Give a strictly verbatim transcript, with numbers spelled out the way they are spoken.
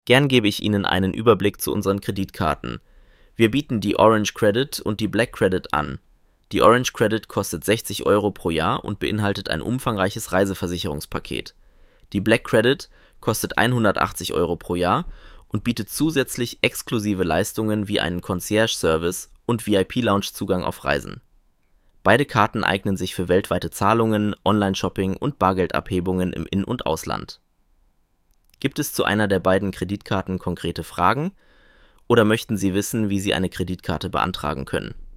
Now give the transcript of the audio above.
Gern gebe ich Ihnen einen Überblick zu unseren Kreditkarten. Wir bieten die Orange Credit und die Black Credit an. Die Orange Credit kostet sechzig Euro pro Jahr und beinhaltet ein umfangreiches Reiseversicherungspaket. Die Black Credit kostet hundertachtzig Euro pro Jahr und bietet zusätzlich exklusive Leistungen wie einen Concierge-Service und V I P-Lounge-Zugang auf Reisen. Beide Karten eignen sich für weltweite Zahlungen, Online-Shopping und Bargeldabhebungen im In- und Ausland. Gibt es zu einer der beiden Kreditkarten konkrete Fragen oder möchten Sie wissen, wie Sie eine Kreditkarte beantragen können?